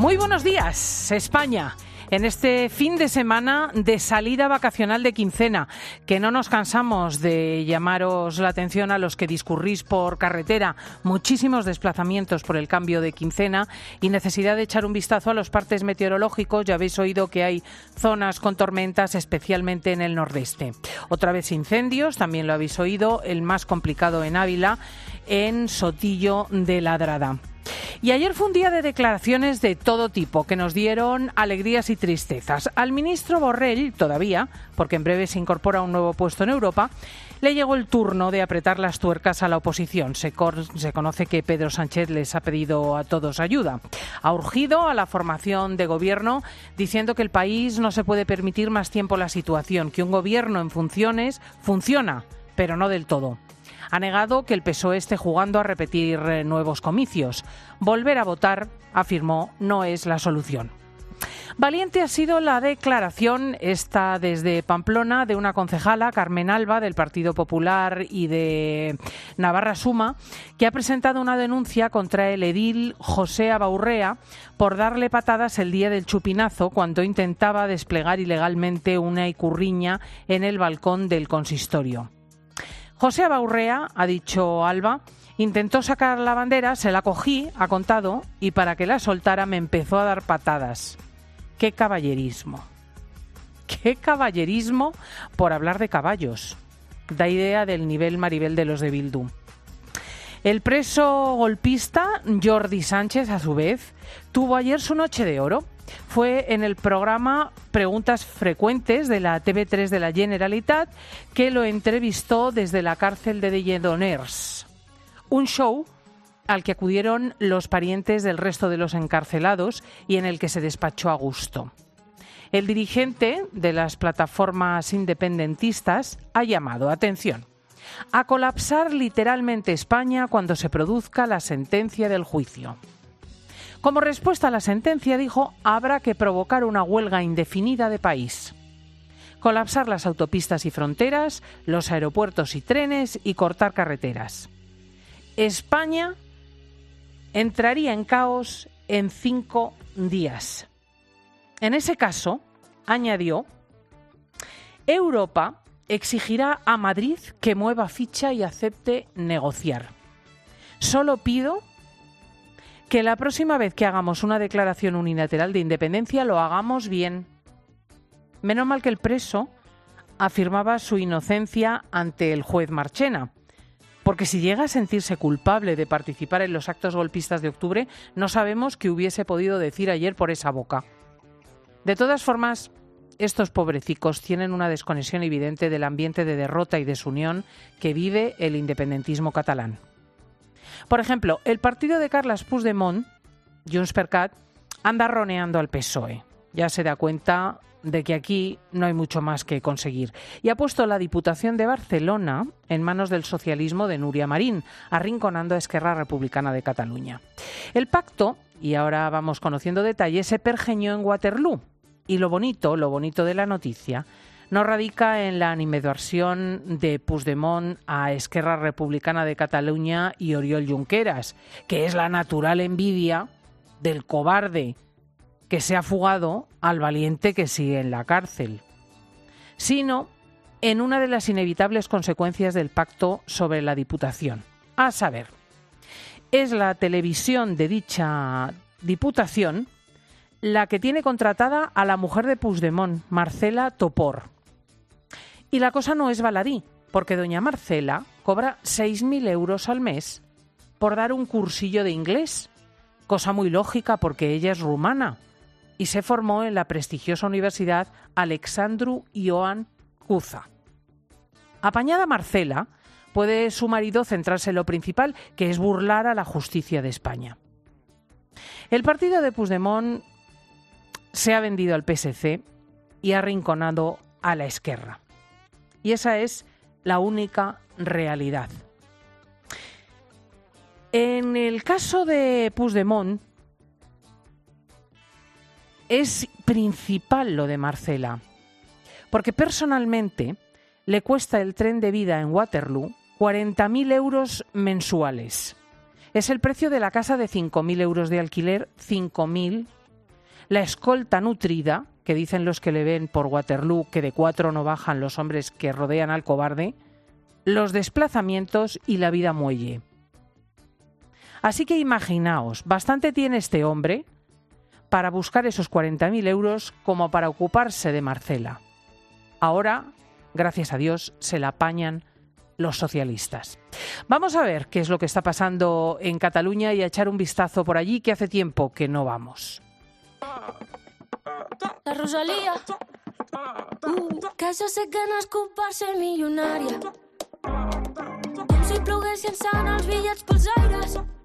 Muy buenos días, España. En este fin de semana de salida vacacional de quincena, que no nos cansamos de llamaros la atención a los que discurrís por carretera, muchísimos desplazamientos por el cambio de quincena y necesidad de echar un vistazo a los partes meteorológicos. Ya habéis oído que hay zonas con tormentas, especialmente en el nordeste. Otra vez incendios, también lo habéis oído, el más complicado en Ávila, en Sotillo de Ladrada. Y ayer fue un día de declaraciones de todo tipo que nos dieron alegrías y tristezas. Al ministro Borrell, todavía, porque en breve se incorpora a un nuevo puesto en Europa, le llegó el turno de apretar las tuercas a la oposición. Se conoce que Pedro Sánchez les ha pedido a todos ayuda. Ha urgido a la formación de gobierno diciendo que el país no se puede permitir más tiempo la situación, que un gobierno en funciones funciona, pero no del todo. Ha negado que el PSOE esté jugando a repetir nuevos comicios. Volver a votar, afirmó, no es la solución. Valiente ha sido la declaración, esta desde Pamplona, de una concejala, Carmen Alba, del Partido Popular y de Navarra Suma, que ha presentado una denuncia contra el edil José Abaurrea por darle patadas el día del chupinazo cuando intentaba desplegar ilegalmente una icurriña en el balcón del consistorio. José Abaurrea, ha dicho Alba, intentó sacar la bandera, se la cogí, ha contado, y para que la soltara me empezó a dar patadas. ¡Qué caballerismo! ¡Qué caballerismo por hablar de caballos! Da idea del nivel Maribel de los de Bildu. El preso golpista, Jordi Sánchez, a su vez, tuvo ayer su noche de oro. Fue en el programa Preguntas Frecuentes de la TV3 de la Generalitat, que lo entrevistó desde la cárcel de Lledoners. Un show al que acudieron los parientes del resto de los encarcelados y en el que se despachó a gusto. El dirigente de las plataformas independentistas ha llamado, atención, a colapsar literalmente España cuando se produzca la sentencia del juicio. Como respuesta a la sentencia, dijo, habrá que provocar una huelga indefinida de país. Colapsar las autopistas y fronteras, los aeropuertos y trenes y cortar carreteras. España entraría en caos en 5 días. En ese caso, añadió, Europa exigirá a Madrid que mueva ficha y acepte negociar. Solo pido que la próxima vez que hagamos una declaración unilateral de independencia lo hagamos bien. Menos mal que el preso afirmaba su inocencia ante el juez Marchena, porque si llega a sentirse culpable de participar en los actos golpistas de octubre, no sabemos qué hubiese podido decir ayer por esa boca. De todas formas, estos pobrecicos tienen una desconexión evidente del ambiente de derrota y desunión que vive el independentismo catalán. Por ejemplo, el partido de Carles Puigdemont, JxCat, anda roneando al PSOE. Ya se da cuenta de que aquí no hay mucho más que conseguir. Y ha puesto la Diputación de Barcelona en manos del socialismo de Núria Marín, arrinconando a Esquerra Republicana de Cataluña. El pacto, y ahora vamos conociendo detalles, se pergeñó en Waterloo. Y lo bonito de la noticia no radica en la animadversión de Puigdemont a Esquerra Republicana de Cataluña y Oriol Junqueras, que es la natural envidia del cobarde que se ha fugado al valiente que sigue en la cárcel, sino en una de las inevitables consecuencias del pacto sobre la Diputación. A saber, es la televisión de dicha Diputación la que tiene contratada a la mujer de Puigdemont, Marcela Topor. Y la cosa no es baladí, porque doña Marcela cobra 6.000 euros al mes por dar un cursillo de inglés, cosa muy lógica porque ella es rumana y se formó en la prestigiosa Universidad Alexandru Ioan Cuza. Apañada Marcela, puede su marido centrarse en lo principal, que es burlar a la justicia de España. El partido de Puigdemont se ha vendido al PSC y ha arrinconado a la Esquerra. Y esa es la única realidad. En el caso de Puigdemont, es principal lo de Marcela, porque personalmente le cuesta el tren de vida en Waterloo 40.000 euros mensuales. Es el precio de la casa de 5.000 euros de alquiler, 5.000 la escolta nutrida, que dicen los que le ven por Waterloo que de 4 no bajan los hombres que rodean al cobarde, los desplazamientos y la vida muelle. Así que imaginaos, bastante tiene este hombre para buscar esos 40.000 euros como para ocuparse de Marcela. Ahora, gracias a Dios, se la apañan los socialistas. Vamos a ver qué es lo que está pasando en Cataluña y a echar un vistazo por allí, que hace tiempo que no vamos. La Rosalía, que això sé que no és culpar-se milionària. Com si ploguessin sant els bitllets pels aires.